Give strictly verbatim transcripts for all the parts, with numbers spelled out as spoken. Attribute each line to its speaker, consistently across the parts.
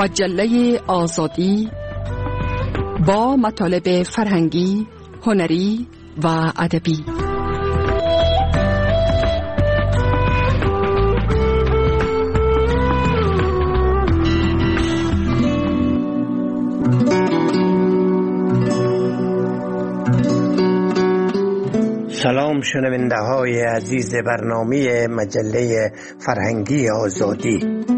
Speaker 1: مجله آزادی با مطالب فرهنگی، هنری و ادبی.
Speaker 2: سلام شنونده های عزیز برنامه مجله فرهنگی آزادی.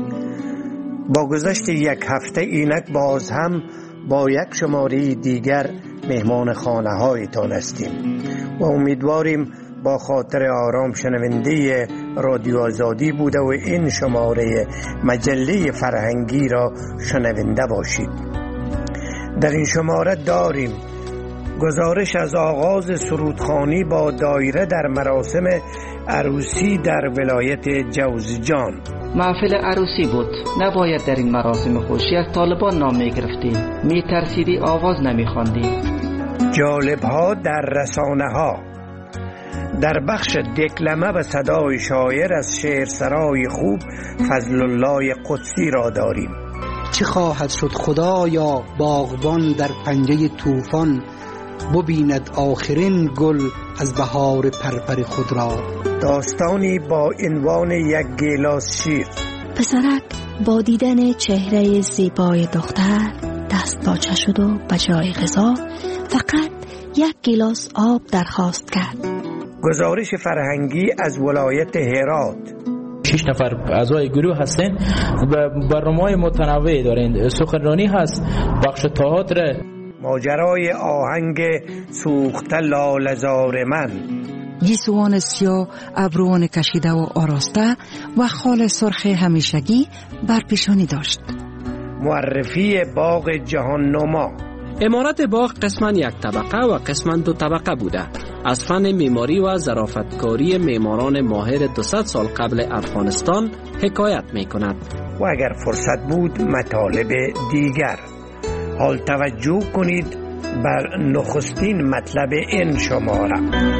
Speaker 2: با گذشت یک هفته اینک باز هم با یک شماره دیگر مهمان خانه هایتان هستیم و امیدواریم با خاطر آرام شنونده رادیو آزادی بوده و این شماره مجله فرهنگی را شنونده باشید. در این شماره داریم گزارش از آغاز سرودخوانی با دایره در مراسم عروسی در ولایت جوزجان.
Speaker 3: محفل عروسی بود، نباید در این مراسم خوشی از طالبان نام می گرفتی، می ترسیدی آواز نمی خواندی.
Speaker 2: جالب ها در رسانه ها. در بخش دکلمه و صدای شاعر از شعر سرای خوب فضل الله قدسی را داریم.
Speaker 4: چه خواهد شد خدایا باغبان در پنجه طوفان، ببیند آخرین گل از بهار پرپر خود را.
Speaker 2: داستانی با عنوان یک گیلاس شیر.
Speaker 5: پسرک با دیدن چهره زیبای دختر دست باچه شد و به جای غذا فقط یک گیلاس آب درخواست کرد.
Speaker 2: گزارش فرهنگی از ولایت هرات.
Speaker 6: شش نفر اعضای گروه هستند و برنامه‌های متنوعی دارند. سخنرانی هست، بخش تئاتر،
Speaker 2: ماجرای آهنگ سوخته لاله‌زار من،
Speaker 7: گیسوان سیاه ابروان کشیده و آراسته و خال سرخ همیشگی بر پیشانی داشت.
Speaker 2: معرفی باغ جهان نما.
Speaker 8: عمارت باغ قسماً یک طبقه و قسماً دو طبقه بوده. از فن معماری و ظرافتکاری معماران ماهر دویست سال قبل افغانستان حکایت می کند.
Speaker 2: و اگر فرصت بود مطالب دیگر. حال توجه کنید بر نخستین مطلب این شماره.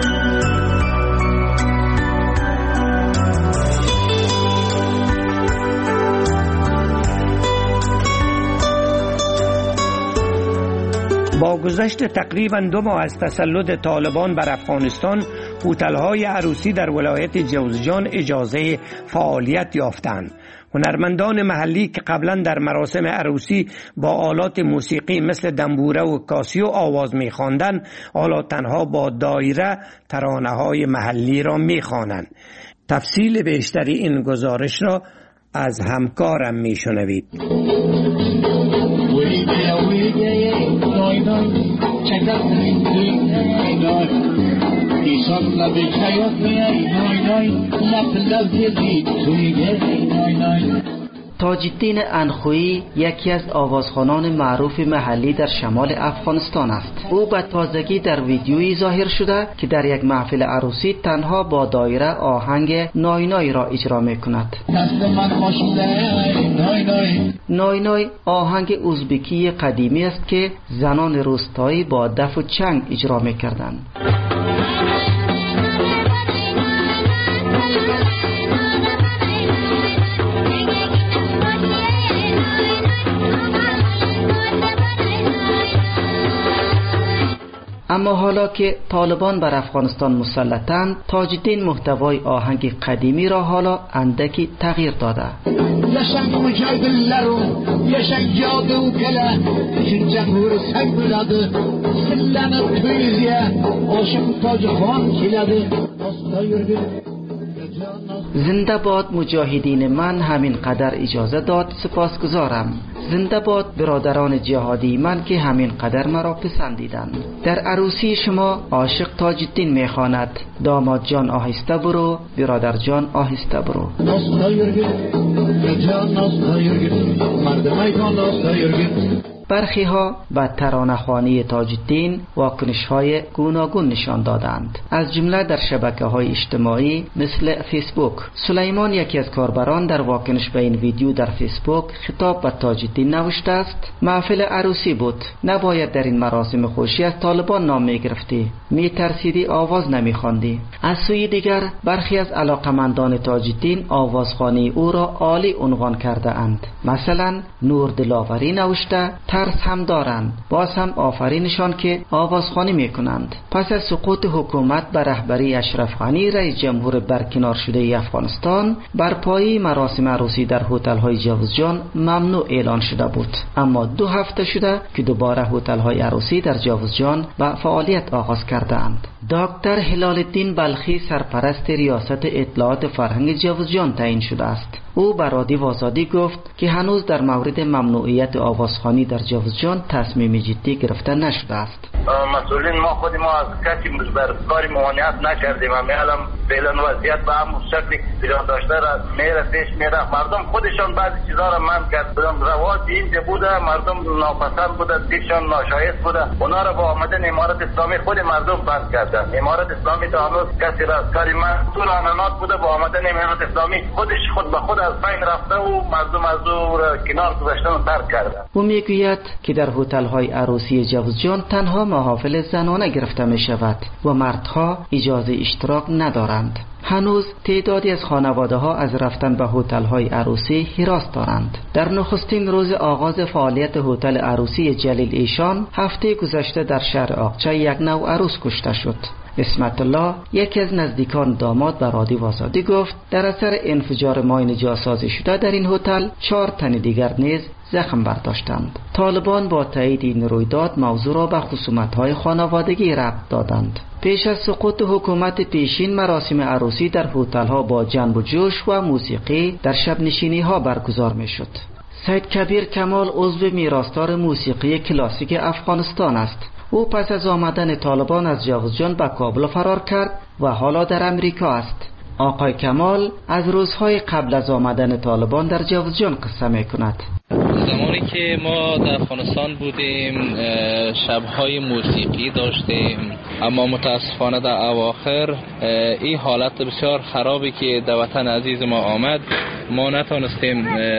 Speaker 2: با گذشت تقریباً دو ماه از تسلط طالبان بر افغانستان، هتل‌های عروسی در ولایت جوزجان اجازه فعالیت یافتند. هنرمندان محلی که قبلا در مراسم عروسی با آلات موسیقی مثل دنبوره و کاسیو آواز می‌خواندند، حالا تنها با دایره ترانه‌های محلی را می‌خوانند. تفصیل بیشتری این گزارش را از همکارم می‌شنوید.
Speaker 3: تاج‌الدین انخویی یکی از آوازخوانان معروف محلی در شمال افغانستان است. او به تازگی در ویدیویی ظاهر شده که در یک محفل عروسی تنها با دایره آهنگ نای نای را اجرا می کند. نای نای آهنگ ازبکی قدیمی است که زنان روستایی با دف و چنگ اجرا می کردند. اما حالا که طالبان بر افغانستان مسلطند، تاج‌الدین محتوای آهنگ قدیمی را حالا اندکی تغییر داده. زنده باد مجاهدین من، همین قدر اجازه داد سپاسگزارم. زنده باد برادران جهادی من که همین قدر مرا پسندیدند. در عروسی شما عاشق تاج‌الدین میخواند: داماد جان آهسته برو، برادر جان آهسته برو. برخی ها به ترانه‌خوانی تاج‌الدین واکنش‌های گوناگون نشان دادند، از جمله در شبکه‌های اجتماعی مثل فیسبوک. سلیمان، یکی از کاربران، در واکنش به این ویدیو در فیسبوک خطاب به تاج‌الدین نوشته است: محفل عروسی بود، نباید در این مراسم خوشی از طالبان نام می‌گرفتی، می‌ترسیدی، آواز نمی‌خواندی. از سوی دیگر برخی از علاقمندان تاج‌الدین آوازخوانی او را عالی عنوان کرده اند. مثلا نور دلاوری نوشته: ترس هم دارند، باز هم آفرینشان که آوازخوانی میکنند. پس از سقوط حکومت بر رهبری اشرف غنی رئیس جمهور برکنار شده افغانستان، برپایی مراسم عروسی در هتل‌های جوزجان ممنوع اعلان شده بود، اما دو هفته شده که دوباره هتل‌های عروسی در جوزجان به فعالیت آغاز کرده‌اند. دکتر هلال الدین بلخی سرپرست ریاست اطلاعات فرهنگ جوزجان تعیین شده است. او بر رادیو آزادی گفت که هنوز در مورد ممنوعیت آوازخوانی در جوزجان تصمیم جدی گرفته نشده است.
Speaker 9: مسئولین ما خود ما از کسی بر کاری ممانعت نکردیم. همین فعلا وضعیت به همون شکلی پیدا داشته را میره پیش میره. مردم خودشان بعضی چیزا را منع کردن. رواج اینجا بوده، مردم ناپسند بوده، دیشان ناشایست بوده، اونا را با آمدن امارت اسلامی خود مردم بند کردن. امارت اسلامی تا هنوز کسی را از کاری منصور آنانات بوده، با آمدن امارت اسلامی خودش خود به خود از بین رفته و مردم از او را کنار گذاشتن و ترک کردن.
Speaker 3: او میگوید که در هتل‌های عروسی جوزجان تنها محافل زنانه گرفته می شود و مردها اجازه اشتراک ندارند. هنوز تعدادی از خانواده ها از رفتن به هتل‌های عروسی هراس دارند. در نخستین روز آغاز فعالیت هتل عروسی جلیل ایشان هفته گذشته در شهر آقچه یک نو عروس کشته شد. اسمت الله، یکی از نزدیکان داماد، به رادیو آزادی گفت در اثر انفجار ماین جاسازی شده در این هتل چهار تن دیگر نیز زخم برداشتند. طالبان با تایید این رویداد موضوع را به خصومت‌های خانوادگی ربط دادند. پیش از سقوط حکومت پیشین مراسم عروسی در هتل‌ها با جنب و جوش و موسیقی در شب نشینی‌ها برگزار می‌شد. سید کبیر کمال عضو میراثدار موسیقی کلاسیک افغانستان است. او پس از آمدن طالبان از جوزجان به کابل فرار کرد و حالا در امریکا است. آقای کمال از روزهای قبل از آمدن طالبان در جوزجان قصه می کند.
Speaker 6: زمانی که ما در افغانستان بودیم شبهای موسیقی داشتیم، اما متاسفانه در اواخر این حالت بسیار خرابی که در وطن عزیز ما آمد، ما نتونستیم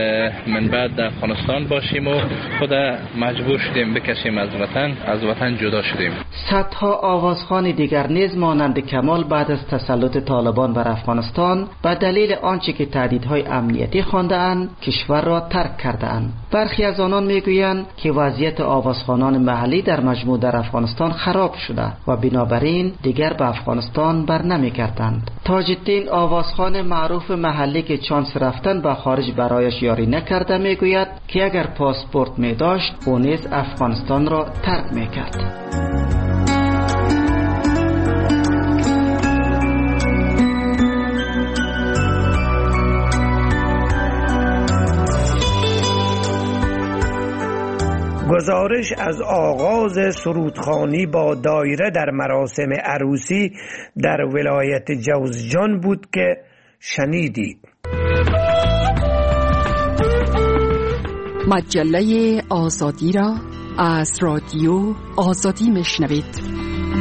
Speaker 6: من بعد در افغانستان باشیم و خود مجبور شدیم بکشیم از وطن، از وطن جدا شدیم.
Speaker 3: صدها آوازخوان دیگر نیز مانند کمال بعد از تسلط طالبان بر افغانستان به دلیل آنچه که تهدیدهای امنیتی خوانده‌اند کشور را ترک کرده‌اند. برخی از آنان میگویند که وضعیت آوازخوانان محلی در مجموع در افغانستان خراب شده و بنابراین دیگر به افغانستان بر نمیگردند. تاج‌الدین، آوازخوان معروف محلی که چانس رفتن به خارج برایش یاری نکرده، میگوید که اگر پاسپورت می داشت او نیز افغانستان را ترک میکرد.
Speaker 2: گزارش از آغاز سرودخوانی با دایره در مراسم عروسی در ولایت جوزجان بود که شنیدید.
Speaker 1: مجله آزادی را از رادیو آزادی میشنوید.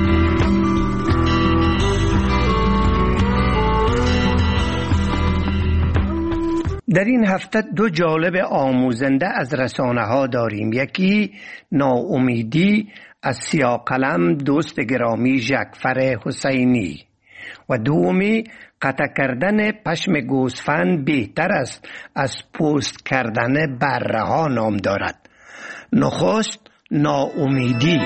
Speaker 2: در این هفته دو جالب آموزنده از رسانه ها داریم. یکی ناامیدی از سیاه قلم دوست گرامی ژکفر حسینی و دومی قطع کردن پشم گوسفند بهتر است از پوست کردن بره ها نام دارد. نخست ناامیدی.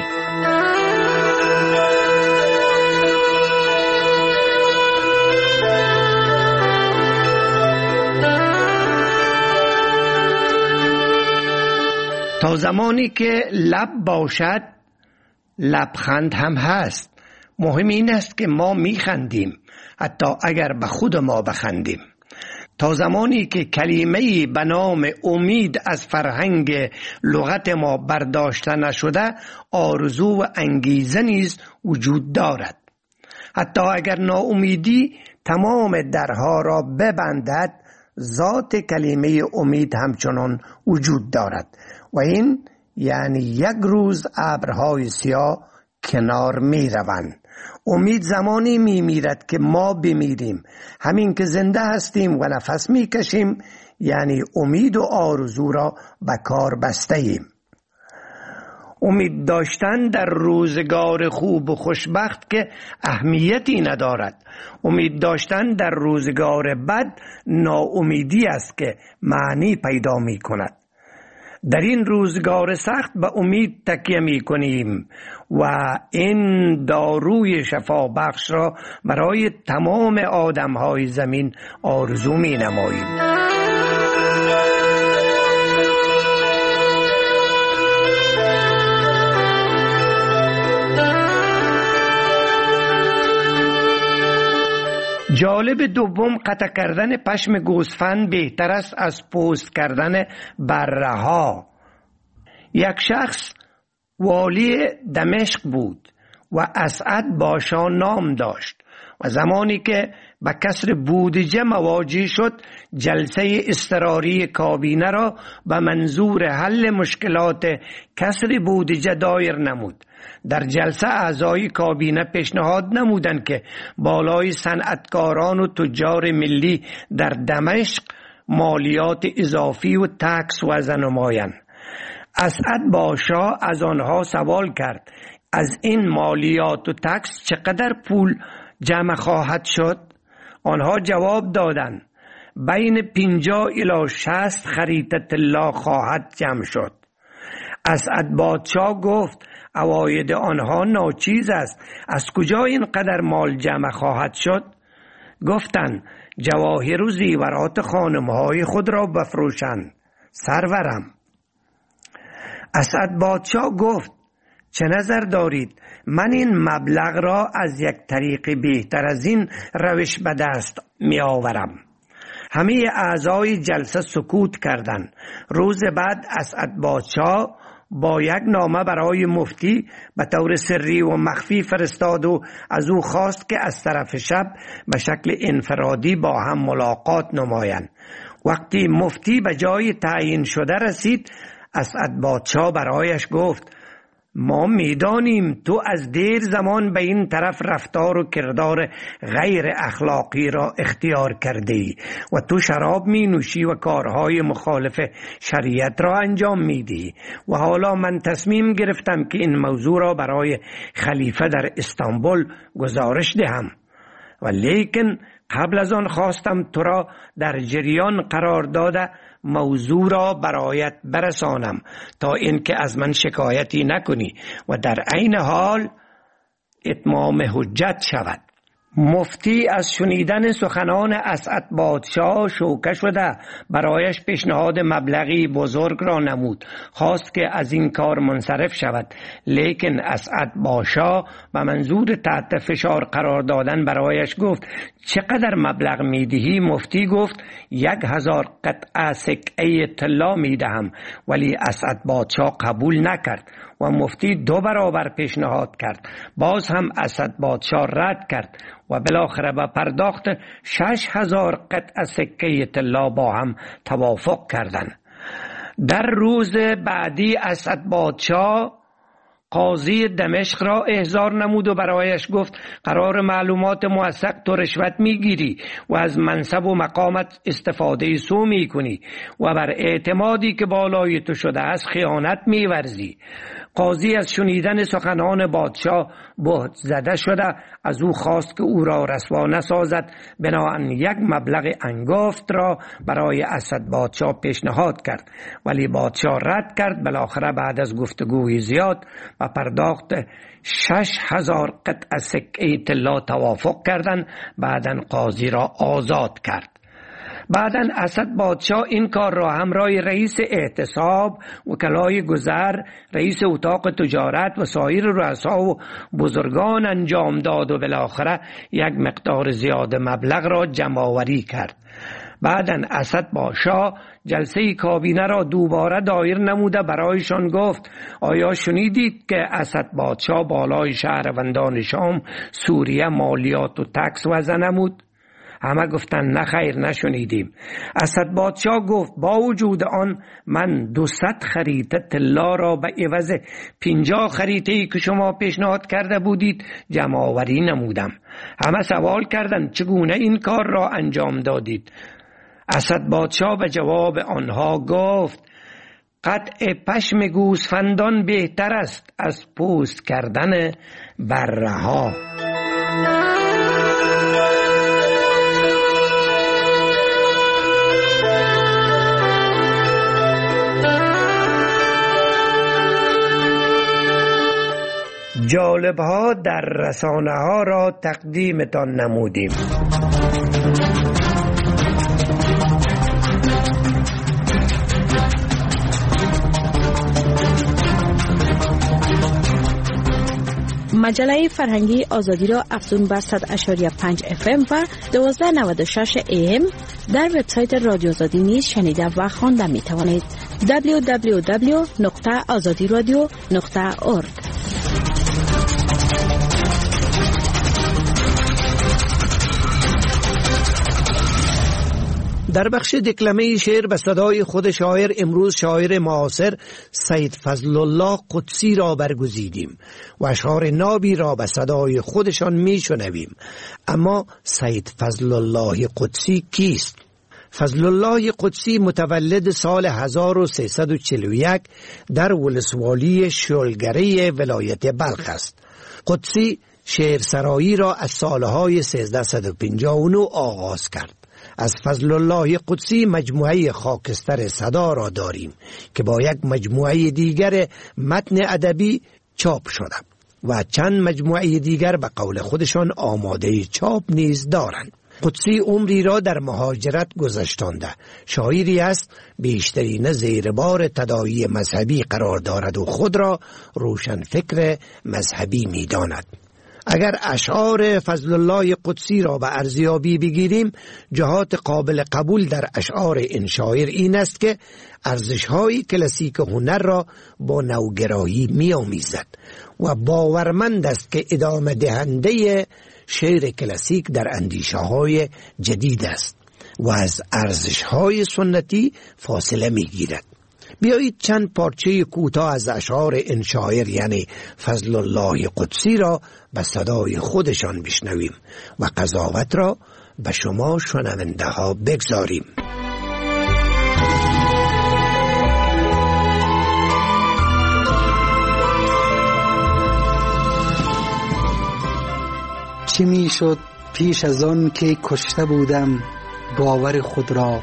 Speaker 2: تا زمانی که لب باشد لبخند هم هست. مهم این است که ما میخندیم حتی اگر به خود ما بخندیم. تا زمانی که کلمه‌ای به نام امید از فرهنگ لغت ما برداشته نشده، آرزو و انگیزه نیز وجود دارد. حتی اگر ناامیدی تمام درها را ببندد، ذات کلمه امید همچنان وجود دارد و این یعنی یک روز ابرهای سیاه کنار می روند. امید زمانی می میرد که ما بمیریم. همین که زنده هستیم و نفس می کشیم یعنی امید و آرزو را به کار بسته ایم. امید داشتن در روزگار خوب و خوشبخت که اهمیتی ندارد. امید داشتن در روزگار بد ناامیدی است که معنی پیدا می کند. در این روزگار سخت به امید تکیه می کنیم و این داروی شفا بخش را برای تمام آدم های زمین آرزو می نماییم. جالب دوم، قطع کردن پشم گوسفند بهتر است از پوست کردن بره ها. یک شخص والی دمشق بود و اسعد باشا نام داشت و زمانی که به کسر بودجه مواجه شد جلسه اضطراری کابینه را به منظور حل مشکلات کسر بودجه دایر نمود. در جلسه اعضای کابینه پیشنهاد نمودند که بالای صنعتکاران و تجار ملی در دمشق مالیات اضافی و تکس وضع نمایند. اسعد باشا از آنها سوال کرد از این مالیات و تکس چقدر پول جمع خواهد شد؟ آنها جواب دادند بین پنجاه الی شصت خریطه طلا خواهد جمع شد. اسعد بادشاه گفت عواید آنها ناچیز است، از کجا اینقدر مال جمع خواهد شد؟ گفتند جواهر و زیورات خانم‌های خود را بفروشند سرورم. اسعد بادشاه گفت چه نظر دارید؟ من این مبلغ را از یک طریق بهتر از این روش به دست می آورم. همه اعضای جلسه سکوت کردند. روز بعد اسعد بادشاه با یک نامه برای مفتی به طور سری و مخفی فرستاد و از او خواست که از طرف شب به شکل انفرادی با هم ملاقات نمایند. وقتی مفتی به جای تعیین شده رسید اسعد بادشاه برایش گفت ما میدانیم تو از دیر زمان به این طرف رفتار و کردار غیر اخلاقی را اختیار کرده ای و تو شراب می نوشی و کارهای مخالف شریعت را انجام می دی و حالا من تصمیم گرفتم که این موضوع را برای خلیفه در استانبول گزارش دهم و لیکن قبل از آن خواستم تو را در جریان قرار داده موضوع را برایت برسانم تا اینکه از من شکایتی نکنی و در عین حال اتمام حجت شود. مفتی از شنیدن سخنان اسعد بادشاه شوکه شده برایش پیشنهاد مبلغی بزرگ را نمود. خواست که از این کار منصرف شود، لیکن اسعد بادشاه به منظور تحت فشار قرار دادن برایش گفت چقدر مبلغ میدهی؟ مفتی گفت یک هزار قطعه سکه طلا میدهم، ولی اسعد بادشاه قبول نکرد و مفتی دو برابر پیشنهاد کرد. باز هم اسعد بادشاه رد کرد و بالاخره به پرداخت شش هزار قطعه سکه طلا با هم توافق کردند. در روز بعدی اسعد بادشاه قاضی دمشق را احضار نمود و برایش گفت قرار معلومات موثق تو رشوت میگیری و از منصب و مقامت استفاده سو میکنی و بر اعتمادی که بالای تو شده است خیانت میورزی. قاضی از شنیدن سخنان بادشاه بهت زده شده از او خواست که او را رسوا نسازد. بنابراین یک مبلغ انگفت را برای اسعد بادشاه پیشنهاد کرد، ولی بادشاه رد کرد. بالاخره بعد از گفتگوی زیاد و پرداخت شش هزار قطعه سکه طلا توافق کردند. بعداً قاضی را آزاد کرد. بعداً اسعد بادشاه این کار را همراه رئیس احتساب، وکلای گذر، رئیس اتاق تجارت و سایر رؤسا و بزرگان انجام داد و بالاخره یک مقدار زیاد مبلغ را جمع آوری کرد. بعداً اسعد بادشاه جلسه کابینه را دوباره دایر نموده برایشان گفت آیا شنیدید که اسعد بادشاه بالای شهروندان شام سوریه مالیات و تکس وضع نمود؟ همه گفتند نه خیر، نشنیدیم. اسد پادشاه گفت با وجود آن من دوصد خریطه طلا را به عوض پنجاه خریطه‌ای که شما پیشنهاد کرده بودید جمع آوری نمودم. همه سوال کردند چگونه این کار را انجام دادید؟ اسد پادشاه به جواب آنها گفت قطع پشم گوسفندان بهتر است از پوست کردن بره ها. جالب ها در رسانه ها را تقدیمتان نمودیم.
Speaker 5: مجله فرهنگی آزادی را افزون به صد و پنج اف ام و دویست و نود و شش ای ام در وبسایت رادیو آزادی نیز شنیده و خوانده می توانید. دبلیو دبلیو دبلیو نقطه آزادی رادیو نقطه اورگ.
Speaker 2: در بخش دکلمه شعر به صدای خود شاعر امروز شاعر معاصر سید فضل الله قدسی را برگزیدیم و اشعار نابی را به صدای خودشان میشنویم. اما سید فضل الله قدسی کیست؟ فضل الله قدسی متولد سال هزار و سیصد و چهل و یک در ولسوالی شلگره ولایت بلخ است. قدسی شعر سرایی را از سالهای سیزده و پنجاه و نه آغاز کرد. از فضل الله قدسی مجموعه خاکستر صدا را داریم که با یک مجموعه دیگر متن ادبی چاپ شده و چند مجموعه دیگر به قول خودشان آماده چاپ نیز دارند. قدسی عمری را در مهاجرت گذشتانده. شاعری است بیشترین زیر بار تداعی مذهبی قرار دارد و خود را روشن فکر مذهبی می داند. اگر اشعار فضل الله قدسی را به ارزیابی بگیریم، جهات قابل قبول در اشعار این شاعر این است که ارزش‌های کلاسیک هنر را با نوگرایی می‌آمیزد و باورمند است که ادامه دهنده شعر کلاسیک در اندیشه‌های جدید است و از ارزش‌های سنتی فاصله می‌گیرد. بیایید چند پارچه کوتاه از اشعار این شاعر یعنی فضل الله قدسی را به صدای خودشان بشنویم و قضاوت را به شما شنونده ها بگذاریم.
Speaker 4: چی می شد پیش از آن که کشته بودم باور خود را؟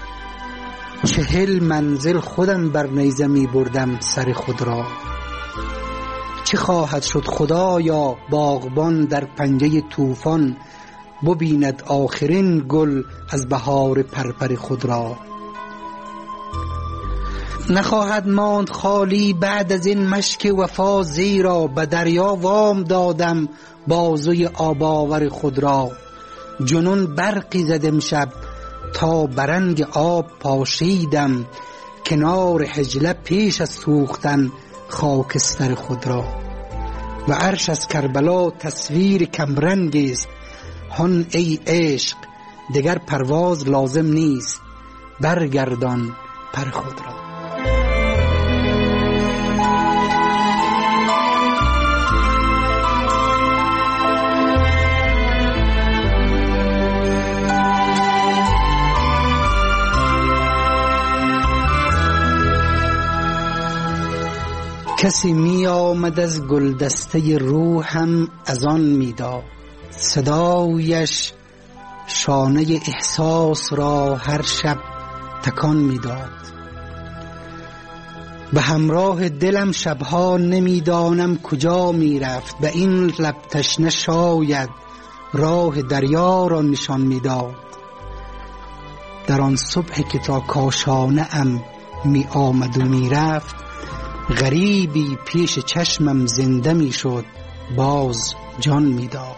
Speaker 4: چهل منزل خودم بر نیزه می بردم سر خود را. چه خواهد شد خدایا باغبان در پنجه طوفان، ببیند آخرین گل از بهار پرپر خود را. نخواهد ماند خالی بعد از این مشک وفا، زیرا به دریا وام دادم بازوی آباور خود را. جنون برقی زدم شب تا برنگ آب پاشیدم، کنار حجله پیش از سوختن خاکستر خود را. و عرش از کربلا تصویر کمرنگی است، هان ای عشق دیگر پرواز لازم نیست، برگردان پر خود را. کسی می آمد از گلدسته روحم از آن می داد، صدایش شانه احساس را هر شب تکان می داد. به همراه دلم شبها نمی دانم کجا می رفت، به این لب تشنه شاید راه دریا را نشان می داد. در آن صبح که تا کاشانه ام می آمد و می رفت، غریبی پیش چشمم زنده می شد، باز جان می داد.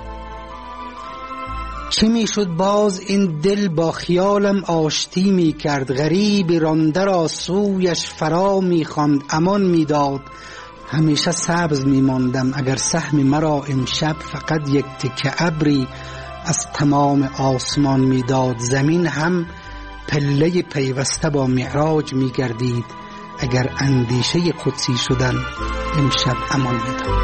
Speaker 4: چه می شد باز این دل با خیالم آشتی می کرد، غریبی رانده را سویش فرا می خواند، امان می داد. همیشه سبز می ماندم اگر سهم مرا امشب فقط یک تکه ابری از تمام آسمان میداد، زمین هم پله پیوسته با معراج میگردید. اگر اندیشه قدسی شدن امشب امان میداد.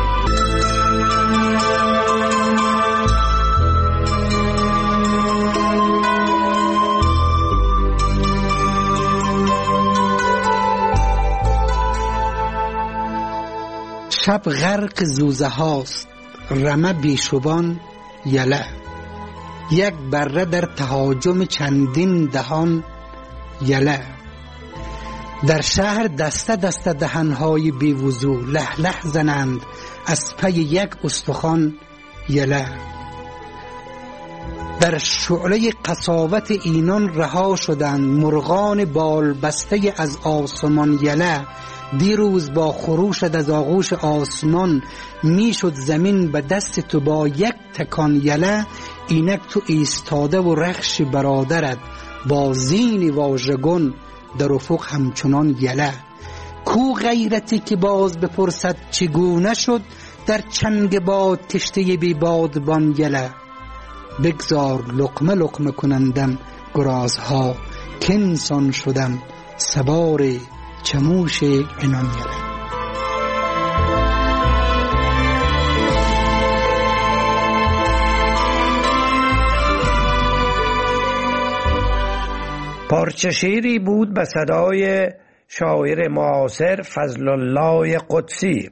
Speaker 4: شب غرق زوزه هاست، رمه بیشبان یله. یک بره در تهاجم چندین دهان یله. در شهر دسته دسته دهنهای بیوضو له له زنند از پی یک استخوان یله. در شعله قساوت اینان رها شدند مرغان بال بسته از آسمان یله. دیروز با خروشت از آغوش آسمان میشد زمین به دست تو با یک تکان یله. اینک تو ایستاده و رخش برادرت با زین واژگون در افق همچنان یله. کو غیرتی که باز بپرسد چگونه شد در چنگ باد تشته بی بادبان یله. بگذار لقمه لقمه کنندم گرازها که انسان شدم سوار چموش عنان یله.
Speaker 2: پارچه شعری بود به صدای شاعر معاصر فضل الله قدسی.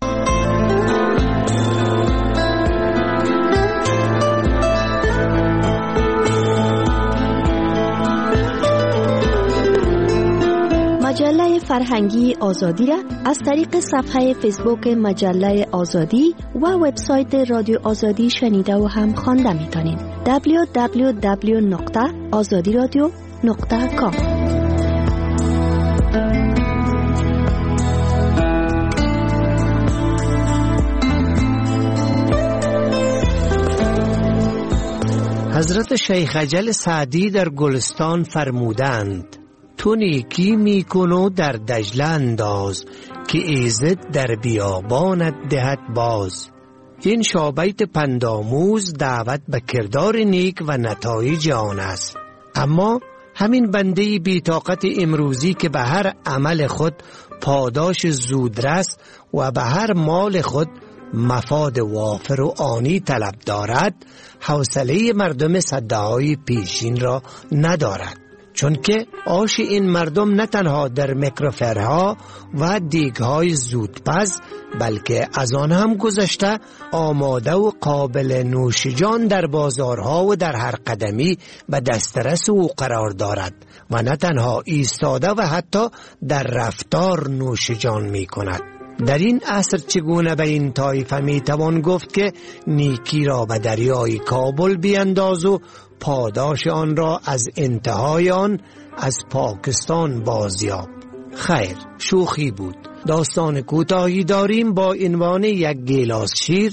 Speaker 5: مجله فرهنگی آزادی را از طریق صفحه فیسبوک مجله آزادی و وبسایت رادیو آزادی شنیده و هم خوانده می‌تونید. دبلیو دبلیو دبلیو نقطه آزادی رادیو نقطه کام.
Speaker 2: حضرت شیخ اجل سعدی در گلستان فرمودند تو نیکی میکن و در دجله انداز که ایزد در بیابانت دهد باز. این شابیت پندآموز دعوت به کردار نیک و نتایج آن است. اما همین بنده بی‌طاقت امروزی که به هر عمل خود پاداش زودرس و به هر مال خود مفاد وافر و آنی طلب دارد، حوصله مردم صده‌های پیشین را ندارد، چون که آش این مردم نه تنها در میکروفرها و دیگهای زودپز بلکه از آن هم گذشته آماده و قابل نوشجان در بازارها و در هر قدمی به دسترس او قرار دارد و نه تنها ایستاده و حتی در رفتار نوشجان می کند. در این عصر چگونه به این طایفه می توان گفت که نیکی را به دریای کابل بینداز و پاداش آن را از انتهای آن از پاکستان بازیاب؟ خیر، شوخی بود. داستان کوتاهی داریم با عنوان یک گیلاس شیر.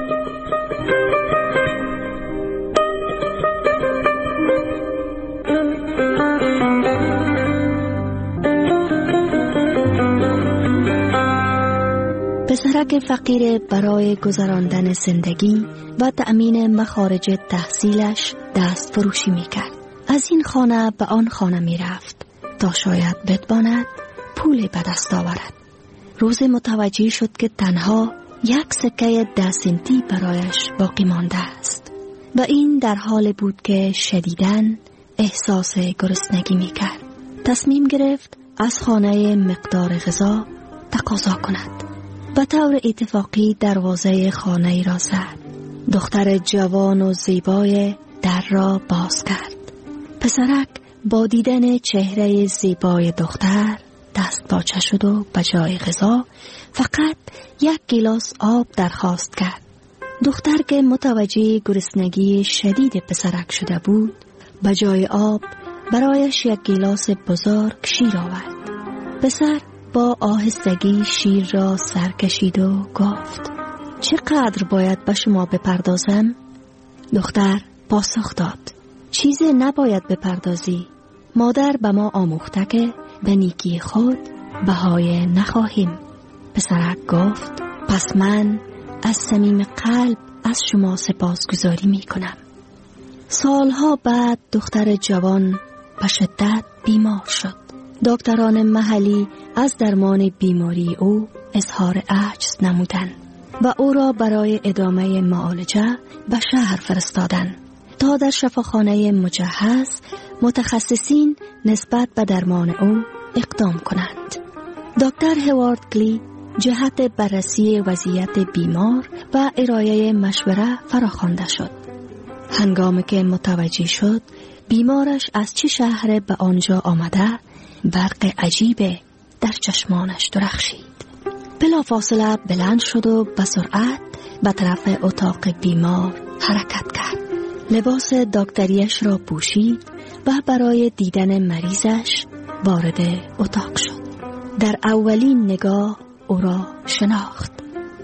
Speaker 5: پسرک فقیر برای گذراندن زندگی و تأمین مخارج تحصیلش دست فروشی میکرد. از این خانه به آن خانه میرفت تا شاید بتواند پول به دست آورد. روز متوجه شد که تنها یک سکه ده سنتی برایش باقی مانده است و این در حال بود که شدیداً احساس گرسنگی میکرد. تصمیم گرفت از خانه مقدار غذا تقاضا کند. به طور اتفاقی دروازه خانه را زد. دختر جوان و زیبای در را باز کرد. پسرک با دیدن چهره زیبای دختر دست باچه شد و به جای غذا فقط یک گیلاس آب درخواست کرد. دختر که متوجه گرسنگی شدید پسرک شده بود، به جای آب برایش یک گیلاس بزرگ شیر آورد. پسر با آهستگی شیر را سر کشید و گفت چقدر باید به شما بپردازم؟ دختر پاسخ داد چیزی نباید بپردازی. مادر به ما آموخته که به نیکی خود بهای نخواهیم. پسرک گفت پس من از صمیم قلب از شما سپاسگزاری می کنم. سالها بعد دختر جوان به شدت بیمار شد. دکتران محلی از درمان بیماری او اظهار عجز نمودند و او را برای ادامه معالجه به شهر فرستادند تا در شفاخانه مجهز متخصصین نسبت به درمان او اقدام کنند. دکتر هوارد کلی جهت بررسی وضعیت بیمار و ارائه مشوره فراخوانده شد. هنگامی که متوجه شد بیمارش از چه شهر به آنجا آمده، برق عجیب در چشمانش درخشید. بلافاصله بلند شد و به سرعت به طرف اتاق بیمار حرکت کرد. لباس دکتریش را پوشید و برای دیدن مریضش وارد اتاق شد. در اولین نگاه او را شناخت.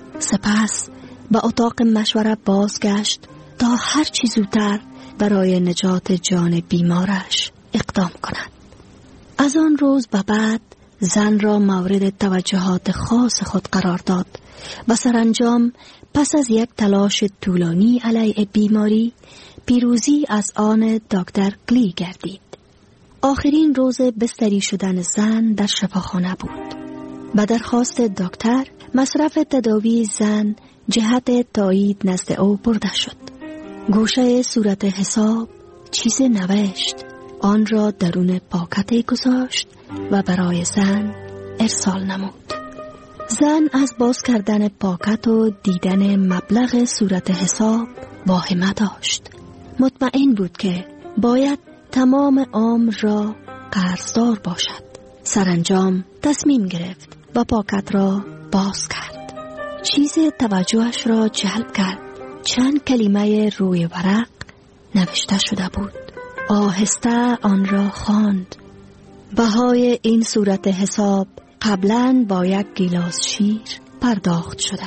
Speaker 5: سپس به اتاق مشوره بازگشت تا هر چی زودتر برای نجات جان بیمارش اقدام کند. از آن روز به بعد زن را مورد توجهات خاص خود قرار داد و سرانجام پس از یک تلاش طولانی علیه بیماری پیروزی از آن دکتر کلی گردید. آخرین روز بستری شدن زن در شفاخانه بود. به درخواست دکتر مصرف تداوی زن جهت تایید نزد او برده شد. گوشه صورت حساب چیز نوشت، آن را درون پاکت گذاشت و برای زن ارسال نمود. زن از باز کردن پاکت و دیدن مبلغ صورت حساب واهمه داشت. مطمئن بود که باید تمام عمر را قرضدار باشد. سرانجام تصمیم گرفت و پاکت را باز کرد. چیز توجهش را جلب کرد. چند کلمه روی ورق نوشته شده بود. آهسته آن را خواند. بهای این صورت حساب قبلاً با یک گیلاس شیر پرداخت شده.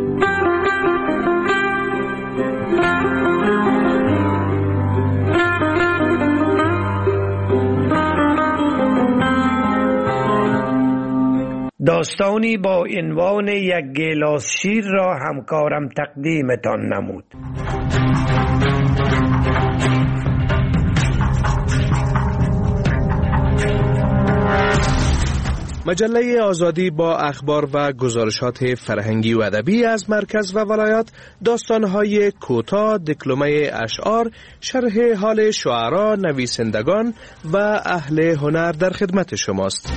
Speaker 2: داستانی با عنوان یک گیلاس شیر را همکارم تقدیمتان نمود.
Speaker 10: مجله آزادی با اخبار و گزارشات فرهنگی و ادبی از مرکز و ولایات، داستان‌های کوتاه، دکلمه اشعار، شرح حال شعرا، نویسندگان و اهل هنر در خدمت شماست.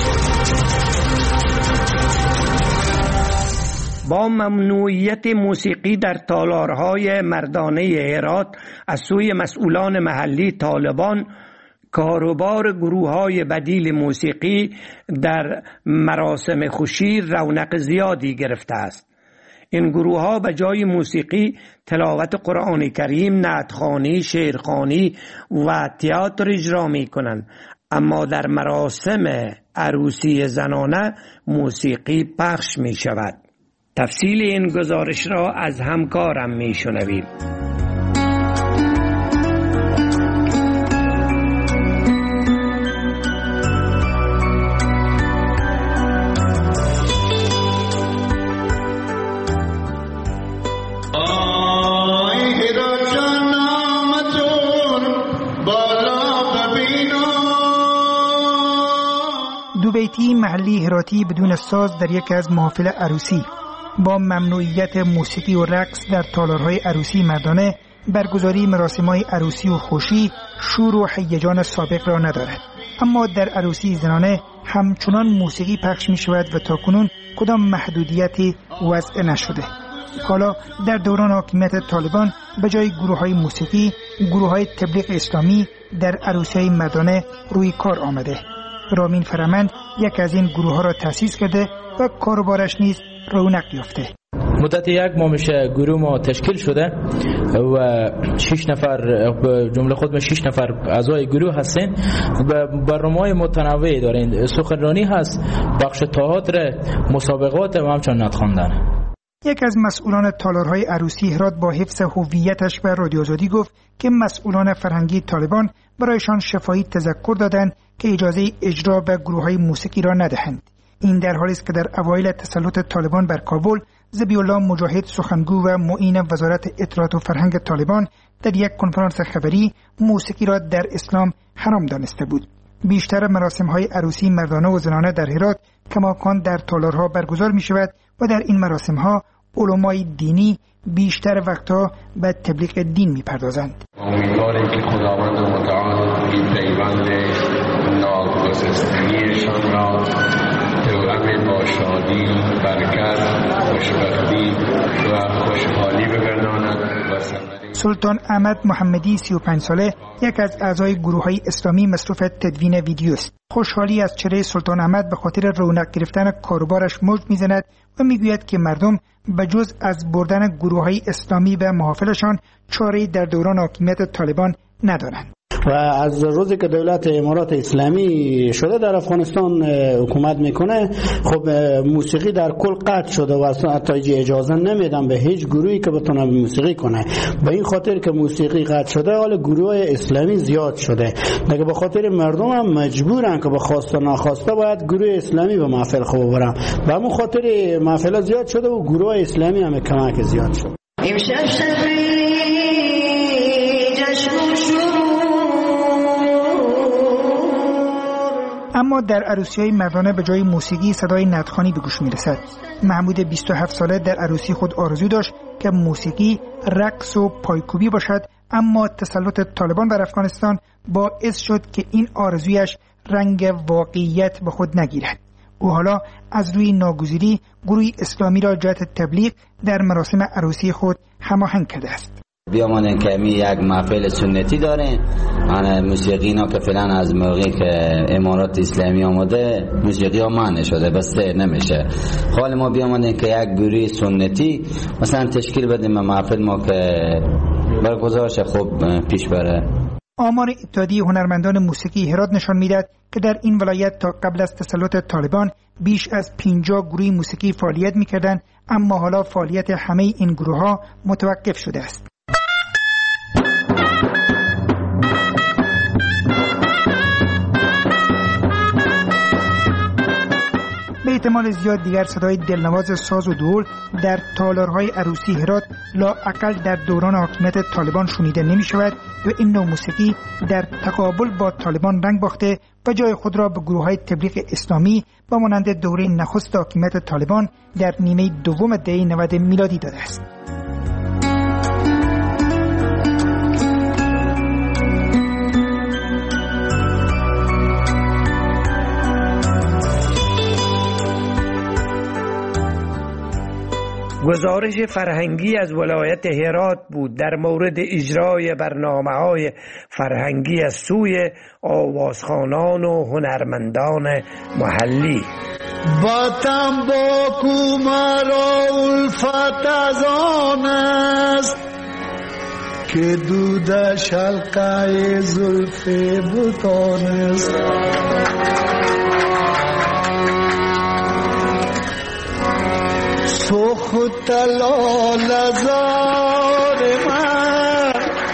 Speaker 2: با ممنوعیت موسیقی در تالارهای مردانه هرات از سوی مسئولان محلی طالبان، کاروبار گروه‌های بدیل موسیقی در مراسم خوشی رونق زیادی گرفته است. این گروه‌ها به جای موسیقی تلاوت قرآن کریم، نعت‌خوانی، شعرخوانی و تئاتر اجرا می‌کنند، اما در مراسم عروسی زنانه موسیقی پخش می‌شود. تفصیل این گزارش را از همکارم می‌شنویم.
Speaker 11: دو بیتی محلی هراتی بدون ساز در یکی از محافل عروسی. با ممنوعیت موسیقی و رقص در تالارهای عروسی مردانه، برگزاری مراسم‌های عروسی و خوشی شور و هیجان سابق را ندارد. اما در عروسی زنانه همچنان موسیقی پخش می شود و تاکنون کدام محدودیتی وضع نشده. حالا در دوران حاکمیت طالبان به جای گروه‌های موسیقی، گروه‌های تبلیغ اسلامی در عروسی‌های مردانه روی کار آمده. رامین فرمند یک از این گروه‌ها را تأسیس کرده و کاروبارش نیز رونق یافته.
Speaker 12: مدت یک ماه میشه گروه ما تشکیل شده و شش نفر جمله خود ما شش نفر اعضای گروه هستیم. برنامه‌های متنوعی داریم، سخنرانی هست، بخش تئاتر، مسابقات و همچنین نعت خواندن.
Speaker 11: یک از مسئولان تالارهای عروسی هرات با حفظ هویتش به رادیو آزادی گفت که مسئولان فرهنگی طالبان برایشان شفاهی تذکر دادند که اجازه اجرا به گروه‌های موسیقی را ندهند. این در حالی است که در اوایل تسلط طالبان بر کابل ذبیح الله مجاهد، سخنگو و معین وزارت اطلاعات و فرهنگ طالبان، در یک کنفرانس خبری موسیقی را در اسلام حرام دانسته بود. بیشتر مراسم‌های عروسی مردانه و زنانه در هرات کماکان در تالارها برگزار می‌شود و در این مراسم‌ها علمای دینی بیشتر وقتها به تبلیغ دین می‌پردازند.
Speaker 13: امیدواریم که خداوند متعال این پیوند ناگسستنیشان را توأم با شادی، برکت، خوشبختی و خوشحالی بگرداند و
Speaker 11: سلطان احمد محمدی سی و پنج ساله یک از اعضای گروه‌های اسلامی مصروف تدوین ویدیوست. خوشحالی از چهره سلطان احمد به خاطر رونق گرفتن کاروبارش موج میزند و میگوید که مردم به جز از بردن گروه‌های اسلامی به محافلشان چاره‌ای در دوران حاکمیت طالبان ندارند.
Speaker 14: و از روزی که دولت امارات اسلامی شده در افغانستان حکومت میکنه، خب موسیقی در کل قطع شده و اصلا حتی اجازه نمیدن به هیچ گروهی که بتونه موسیقی کنه. به این خاطر که موسیقی قطع شده، حال گروه اسلامی زیاد شده دیگه. به خاطر مردم هم مجبورن که به خواسته ناخواسته باید گروه اسلامی به محفل خوب برن. به همون خاطر محفل زیاد شده و گروه اسلامی هم کمک زیاد شده.
Speaker 11: اما در عروسی‌های مردانه به جای موسیقی صدای ندخوانی به گوش می‌رسد. محمود بیست و هفت ساله در عروسی خود آرزو داشت که موسیقی، رقص و پایکوبی باشد، اما تسلط طالبان بر افغانستان باعث شد که این آرزویش رنگ واقعیت به خود نگیرد. او حالا از روی ناگزیری گروه اسلامی را جهت تبلیغ در مراسم عروسی خود هماهنگ کرده است.
Speaker 15: بیامانن که می یک محفل سنتی دارین، من موسیقی اینا که فعلا از موقعی که امارات اسلامی آمده موسیقی ها منع شده، بس نمیشه. حال ما بیامانن که یک گروه سنتی مثلا تشکیل بدیم محفل ما که برگزارش خوب پیش بره.
Speaker 11: آمار اتحادیه هنرمندان موسیقی هرات نشان میدهد که در این ولایت تا قبل از تسلط طالبان بیش از پنجاه گروه موسیقی فعالیت میکردند، اما حالا فعالیت همه این گروه ها متوقف شده است. به احتمال زیاد دیگر صدای دلنواز ساز و دهل در تالارهای عروسی هرات لااقل در دوران حاکمیت طالبان شنیده نمی شود و این نوع موسیقی در تقابل با طالبان رنگ باخته و جای خود را به گروه‌های تبلیغ اسلامی با مانند دوره نخست حاکمیت طالبان در نیمه دوم دهه نود میلادی داده است.
Speaker 2: گزارش فرهنگی از ولایت هرات بود در مورد اجرای برنامه‌های فرهنگی از سوی آوازخوانان و هنرمندان محلی.
Speaker 16: وطن با کو مرا الفت از آن است که دودش حلقه زلف بتان است. سخت لال زار من،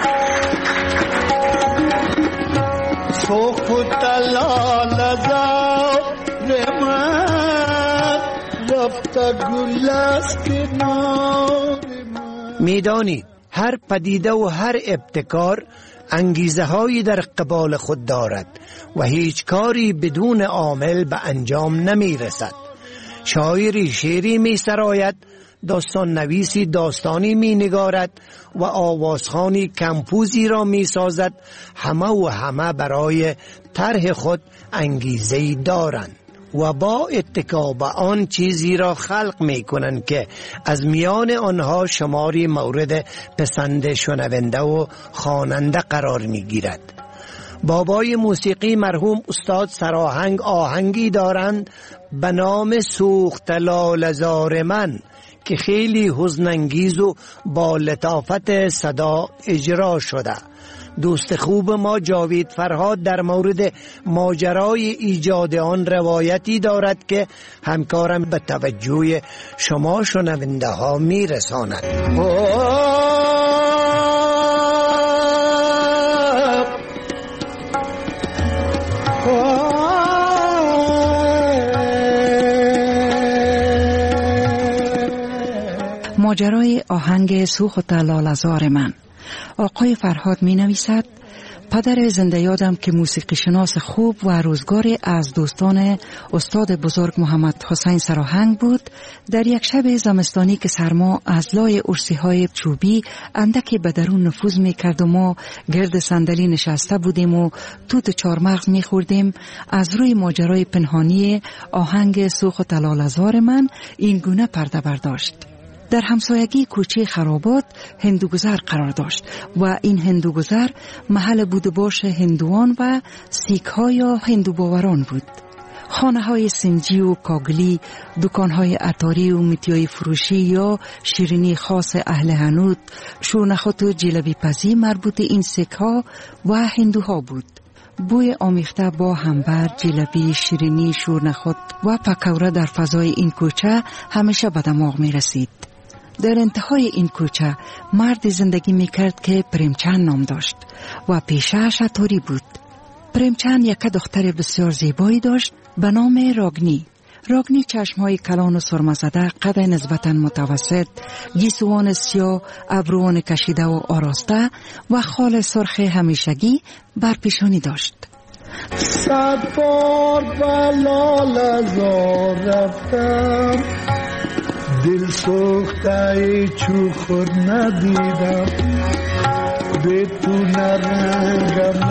Speaker 16: سخت لال زار من، رفت گل از کنار من.
Speaker 2: میدانی هر پدیده و هر ابتکار انگیزه هایی در قبال خود دارد و هیچ کاری بدون عامل به انجام نمی رسد. شاعری شعری می سراید، داستان نویسی داستانی می نگارد و آوازخوانی کمپوزی را می سازد. همه و همه برای طرح خود انگیزه‌ای دارند و با اتکا به آن چیزی را خلق می کنند که از میان آنها شماری مورد پسند شنونده و خواننده قرار می گیرد. بابای موسیقی مرحوم استاد سراهنگ آهنگی دارند به نام سوخت لاله زار من که خیلی حزن‌انگیز و با لطافت صدا اجرا شده. دوست خوب ما جاوید فرهاد در مورد ماجرای ایجاد آن روایتی دارد که همکارم به توجه شما شنونده ها می رساند.
Speaker 7: ماجرای آهنگ سوخت لاله‌زار من. آقای فرهاد می نویسد: پدر زنده یادم که موسیقی شناس خوب و روزگاری از دوستان استاد بزرگ محمد حسین سراهنگ بود، در یک شب زمستانی که سرما از لای ارسی های چوبی اندکی به درون نفوذ می کرد و ما گرد صندلی نشسته بودیم و توت چارمغز می خوردیم، از روی ماجرای پنهانی آهنگ سوخت لاله‌زار من این گونه پرده برداشت. در همسایگی کوچه خرابات هندوگذر قرار داشت و این هندوگذر محل بود باش هندوان و سیک ها یا هندو باوران بود. خانه های سنجی و کاگلی، دکان های عطاری و میتیای فروشی یا شیرینی خاص اهل هنود، شورنخوت و جلبی پزی مربوط این سیک ها و هندوها بود. بوی آمیخته با همبر، جلبی، شیرینی، شورنخوت و پکوره در فضای این کوچه همیشه به دماغ می رسید. در انتهای این کوچه مردی زندگی می کرد که پریمچند نام داشت و پیشه‌اش عطاری بود. پریمچند یک دختر بسیار زیبایی داشت به نام راگنی. راگنی چشمهای کلان و سرمزده، قد نسبتاً متوسط، گیسوان سیاه، ابروان کشیده و آراسته و خال سرخ همیشگی بر پیشانی داشت.
Speaker 16: صد بار لاله‌زار رفتم، دل سوخته چوخور ندیدم، به تو نرنگم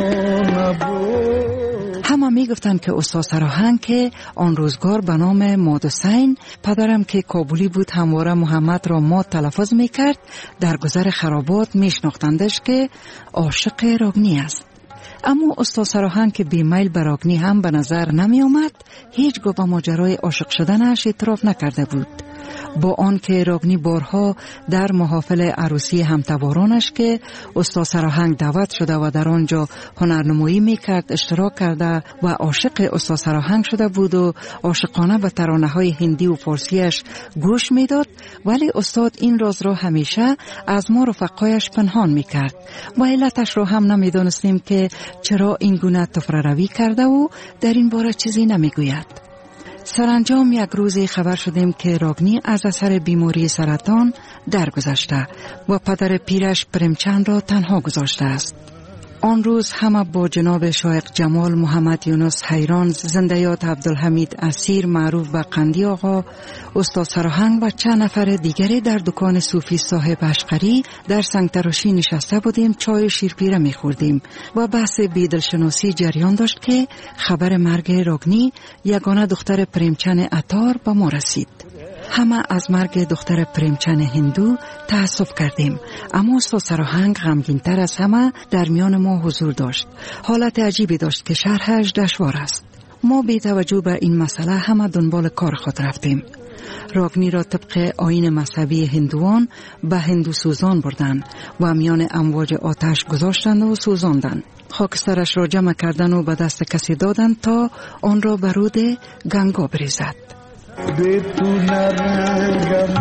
Speaker 16: نبود.
Speaker 7: همه می گفتند که استاد سراهنگ که آن روزگار به نام مادحسین، پدرم که کابلی بود همواره محمد را ماد تلفظ می کرد، در گذر خرابات می شناختندش که عاشق راگنی است. اما استاد سراهنگ که بیمیل به راگنی هم به نظر نمی آمد، هیچگاه به ماجرای عاشق شدنش اعتراف نکرده بود. با آن که راگنی بارها در محافل عروسی همتوارانش که استاد سراهنگ دعوت شده و در آنجا هنرنمایی میکرد اشتراک کرده و عاشق استاد سراهنگ شده بود و عاشقانه به ترانه‌های هندی و فارسیش گوش میداد، ولی استاد این راز را همیشه از ما رفقایش پنهان میکرد و علتش را هم نمیدانستیم که چرا این گونه تفره‌روی کرده و در این باره چیزی نمیگوید. سرانجام یک روزی خبر شدیم که راگنی از اثر بیماری سرطان درگذشته و پدر پیرش پریمچند را تنها گذاشته است. آن روز همه با جناب شایق جمال محمد یونس حیران، زنده یاد عبدالحمید اسیر معروف به قندی آقا، استاد سراهنگ و چند نفر دیگری در دکان صوفی صاحب اشقری در سنگ تراشی نشسته بودیم، چای شیرپیره می خوردیم و بحث بیدلشناسی جریان داشت که خبر مرگ راگنی، یگانه دختر پریمچند عطار، به ما رسید. همه از مرگ دختر پریمچند هندو تأسف کردیم، اما استاد سراهنگ غمگین‌تر از همه در میان ما حضور داشت. حالت عجیبی داشت که شرحش دشوار است. ما بی توجه به این مسئله همه دنبال کار خود رفتیم. راگنی را طبق آیین مذهبی هندوان به هندو سوزان بردن و میان امواج آتش گذاشتند و سوزاندند. خاکسترش را جمع کردن و به دست کسی دادن تا آن را به رود گنگا بریزد.
Speaker 16: به تو نرنگم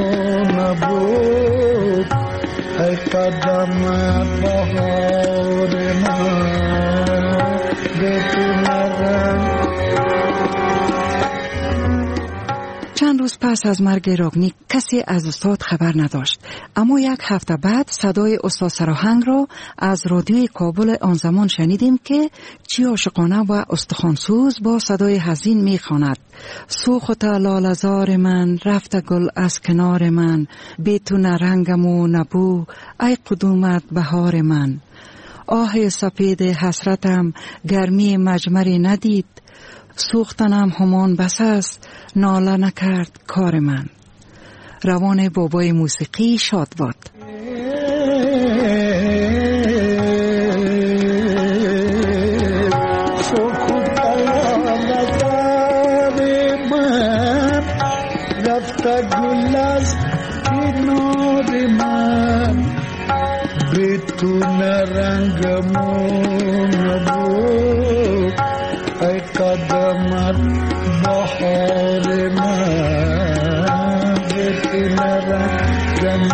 Speaker 16: نبود، ای قدم بهار من، به تو نرنگ.
Speaker 7: چند روز پس از مرگ راگنی کسی از استاد خبر نداشت، اما یک هفته بعد صدای استاد سراهنگ را از رادیوی کابل آن زمان شنیدیم که چی عاشقانه و استخوانسوز با صدای حزین میخواند: سوخت لاله‌زار من، رفت گل از کنار من، بی تو نرنگم و نبو، ای قدومت بهار من. آه سپید حسرتم گرمی مجمری ندید، سوختنم همان بس است، ناله نکرد کار من. روان بابای موسیقی شاد باد.
Speaker 16: رفت گل از کنار من، به تو نرنگم نبود، ای قدمت بهار من، به تو نرنگم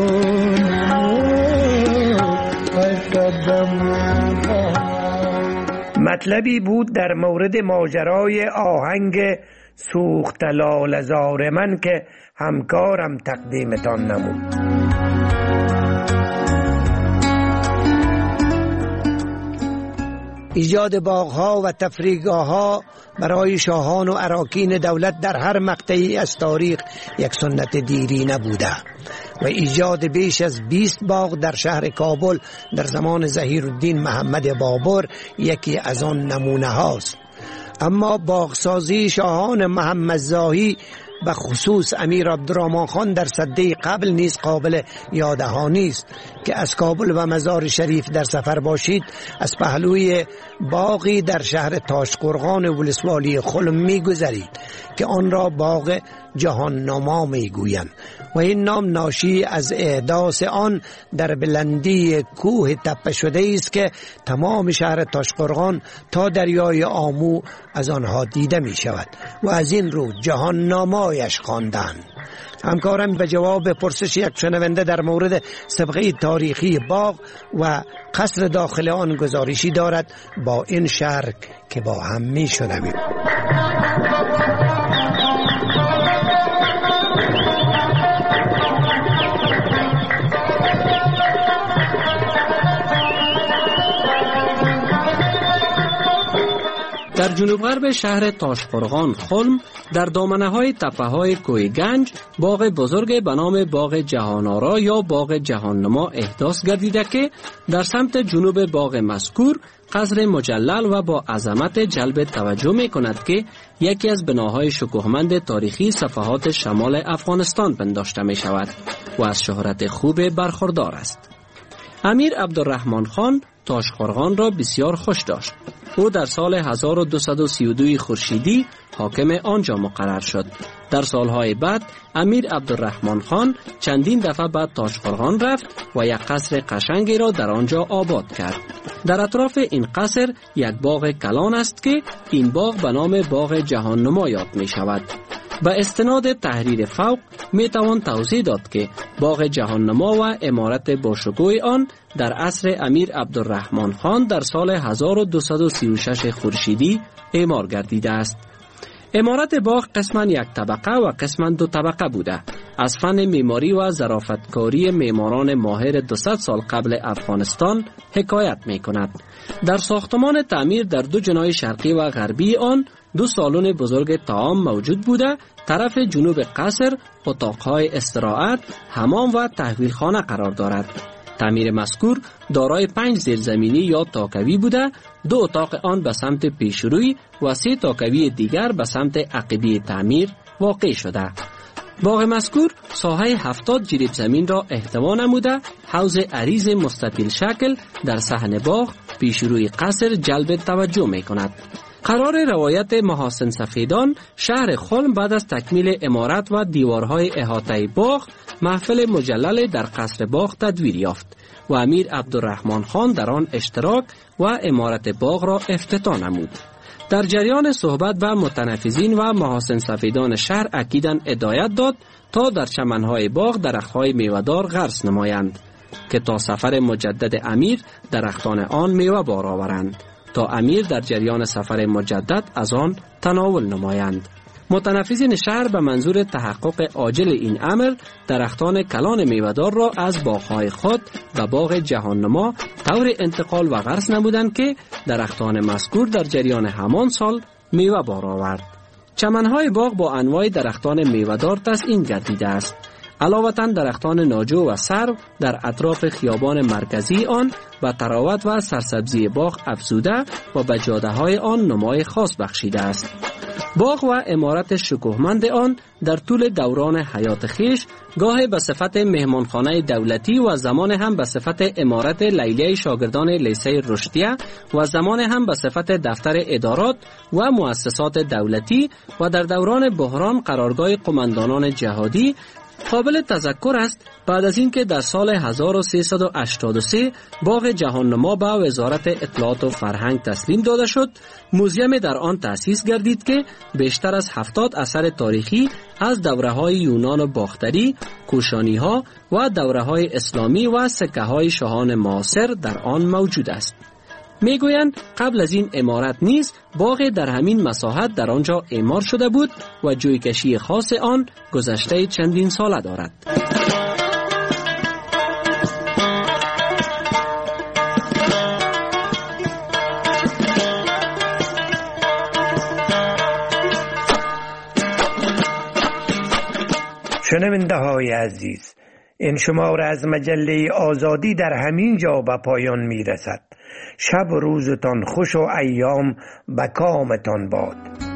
Speaker 16: نبود، ای قدمت بهار.
Speaker 2: مطلبی بود در مورد ماجرای آهنگ سوخت لاله زار من که همکارم تقدیمتان نمود.
Speaker 4: ایجاد باغ‌ها و تفریحگاه‌ها برای شاهان و اراکین دولت در هر مقطعی از تاریخ یک سنت دیری نبوده و ایجاد بیش از بیست باغ در شهر کابل در زمان ظهیرالدین محمد بابر یکی از آن نمونه هاست. اما باغسازی شاهان محمد زاهی به خصوص امیر عبدالرحمن خان در سده قبل نیز قابل یادهانی است که از کابل و مزار شریف در سفر باشید از پهلوی باغی در شهر تاشقرغان ولسوالی خلم می گذرید که آن را باغ جهان نما می گویند و این نام ناشی از احداث آن در بلندی کوه تپه شده است که تمام شهر تاشقرغان تا دریای آمو از آنها دیده می شود و از این رو جهان نمایش خواندند. همکارم به جواب پرسش یک شنونده در مورد سابقه تاریخی باغ و قصر داخل آن گزارشی دارد، با این شرح که با هم می شنویم.
Speaker 8: در جنوب غرب شهر تاشقرغان خلم در دامنه های تپه های کوه گنج باغ بزرگ به نام باغ جهانآرا یا باغ جهاننما احداث گردیده که در سمت جنوب باغ مذکور قصر مجلل و با عظمت جلب توجه می کند که یکی از بناهای شکوهمند تاریخی صفحات شمال افغانستان پنداشته می شود و از شهرت خوب برخوردار است. امیر عبدالرحمن خان تاشقرغان را بسیار خوش داشت. او در سال هزار و دویست و سی و دو خورشیدی حاکم آنجا مقرر شد. در سالهای بعد امیر عبدالرحمن خان چندین دفعه به تاشقرغان رفت و یک قصر قشنگی را در آنجا آباد کرد. در اطراف این قصر یک باغ کلان است که این باغ به نام باغ جهاننما یاد می شود. به استناد تحریر فوق می توان توضیح داد که باغ جهاننما و عمارت باشکوه آن در عصر امیر عبدالرحمن خان در سال هزار و دویست و سی و شش خورشیدی اعمار گردیده است. عمارت باغ قسما یک طبقه و قسما دو طبقه بوده. از فن معماری و ظرافتکاری معماران ماهر دویست سال قبل افغانستان حکایت می کند. در ساختمان تعمیر در دو جناح شرقی و غربی آن دو سالن بزرگ طعام موجود بوده. طرف جنوب قصر اتاقهای استراحت، حمام و تحویل خانه قرار دارد. تعمیر مذکور دارای پنج زیرزمینی یا تاکوی بوده. دو اتاق آن به سمت پیشروی و سه تاکوی دیگر به سمت عقبی تعمیر واقع شده. باغ مذکور ساحه هفتاد جریب زمین را احتوا نموده. حوض عریض مستطیل شکل در صحن باغ پیشروی قصر جلب توجه می کند. قرار روایت محاسن سفیدان شهر خلم بعد از تکمیل عمارت و دیوارهای احاطه باغ محفل مجلل در قصر باغ تدویر یافت و امیر عبدالرحمن خان در آن اشتراک و عمارت باغ را افتتاح نمود. در جریان صحبت با متنفذین و محاسن سفیدان شهر اکیداً هدایت داد تا در چمنهای باغ درختهای میوه‌دار غرس نمایند که تا سفر مجدد امیر درختان آن میوه بار آورند تا امیر در جریان سفر مجدد از آن تناول نمایند. متنفذین شهر به منظور تحقق عاجل این امر درختان کلان میوه‌دار را از باغ‌های خود به باغ جهاننما طور انتقال و غرس نمودند که درختان مذکور در جریان همان سال میوه بار آورد. چمن‌های باغ با انواع درختان میوه‌دار تزیین گردیده است. علاوه درختان ناجو و سرو در اطراف خیابان مرکزی آن و تراوت و سرسبزی باغ افزوده و به جاده‌های آن نمای خاص بخشیده است. باغ و عمارت شکوهمند آن در طول دوران حیات خیش گاه به صفت مهمانخانه دولتی و زمان هم به صفت عمارت لیلیه شاگردان لیسه رشدیه و زمان هم به صفت دفتر ادارات و مؤسسات دولتی و در دوران بحران قرارگاه قماندانان جهادی. قابل تذکر است بعد از اینکه در سال هزار و سیصد و هشتاد و سه باغ جهاننما به وزارت اطلاعات و فرهنگ تسلیم داده شد، موزیم در آن تأسیس گردید که بیشتر از هفتاد اثر تاریخی از دوره‌های یونان و باختری، کوشانی‌ها و دوره‌های اسلامی و سکه‌های شاهان معاصر در آن موجود است. میگویند قبل از این عمارت نیز باغ در همین مساحت در آنجا اعمار شده بود و جویکشی خاص آن گذشته چندین ساله دارد.
Speaker 2: شنونده های عزیز، این شماره از مجله آزادی در همین جا به پایان می رسد. شب و روزتان خوش و ایام به کامتان باد.